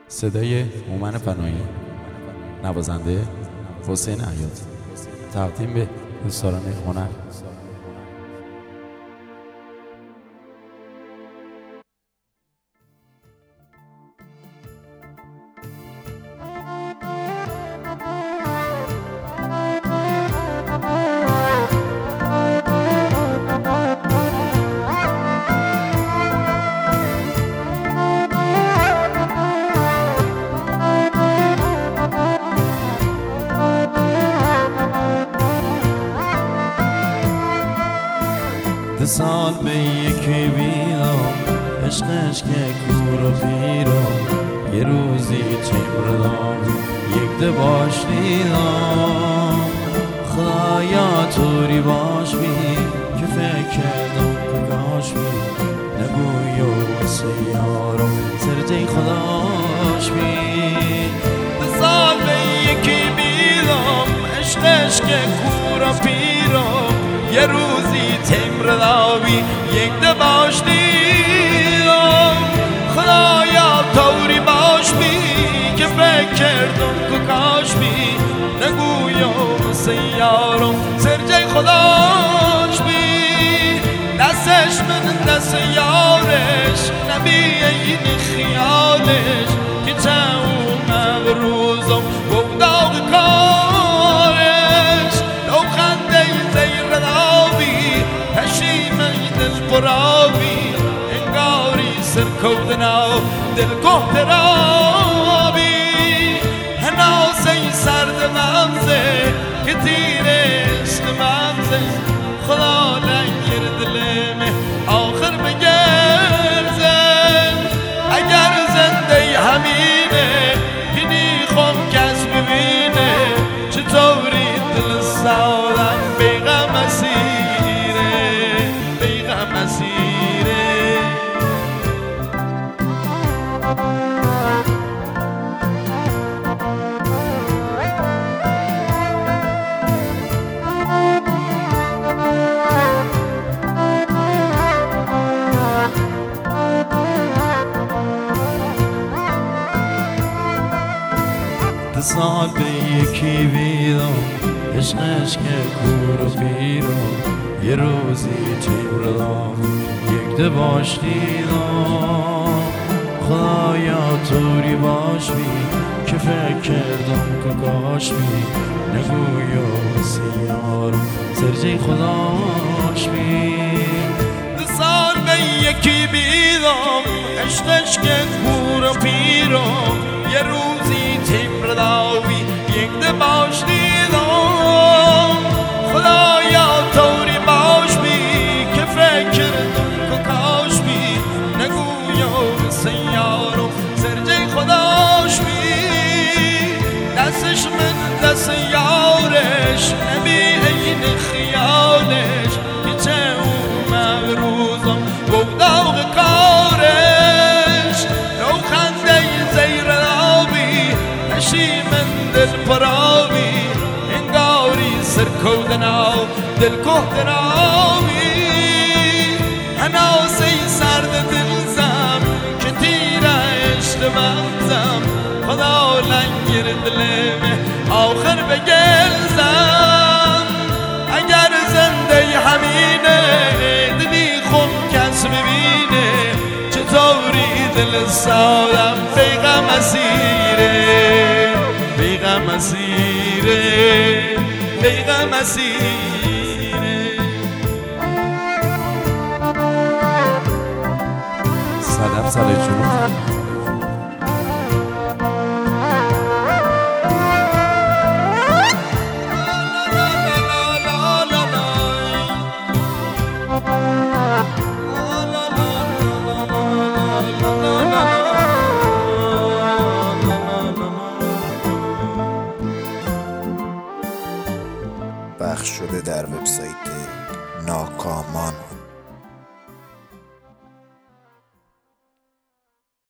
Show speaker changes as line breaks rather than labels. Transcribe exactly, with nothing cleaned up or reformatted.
صدای هومن فنایی، نوازنده حسین عیاد، تقدیم به دوستداران هنر.
ده سال به یکی بیام عشقش که کور و پیرم، یه روزی چمر دام یک ده باش دیدم. خدایا طوری باش بی که فکر کردم کاش بی، نگوی و واسه یارم سرجه خداش بی. ده سال به یکی بیام عشقش که کور و پیرم، یه روزی تمر داوی یک ده باش دیدم. خدایا طوری باش بی که فکر کردم که کاش بی، نگویم سیارم سرجه خداش بی. دستش من دست یارش نبی این خیالش، که چون مغروزم و داغ کارش. لو خنده زیر داوی پشیمه دل پراوی، انگاری سر کودنا دل کهترابی. هناسه سرد ممزه که تیرش ممزه، خدا لنگر دلمه آخر بگرزه. اگر زنده همینه بینی خون کس ببینه، چطوری دل سادم بیغم اسیره بیغم اسیره. ده سال به یکی بیدم عشقش که کور و پیرم، یه روزی چمر دام یک ده باش دیدم. خدایا طوری باش بی که فکر کردم که کاش بی، نگویم سیارم سرجه خداش بی. ده سال به یکی بیدم عشقش که کور و پیرم، یه روزی تمر داوی یک ده باش دیدم. خدایا طوری باش بی که فکر کردم که کاش بی، نگویم سیارم سرجه خداش بی. دستش من دست یارش نبی این خیالش، که چه او مغروزم و داغ کارش. لو خنده زیر داوی پشیمه دل پراوی، انگاری سر کودنا دل کهترابی. هناسه سرد دلزم که تیرش مغزم، خدا لنگر دلمه آخر بگرزم. اگر زنده همینه دلی خون کس ببینه، چطوری دل سادم بیغم اسیره بیغم اسیره بیغم اسیره.
صدف سال جنوب
پخش شده در وبسایت ناکامان.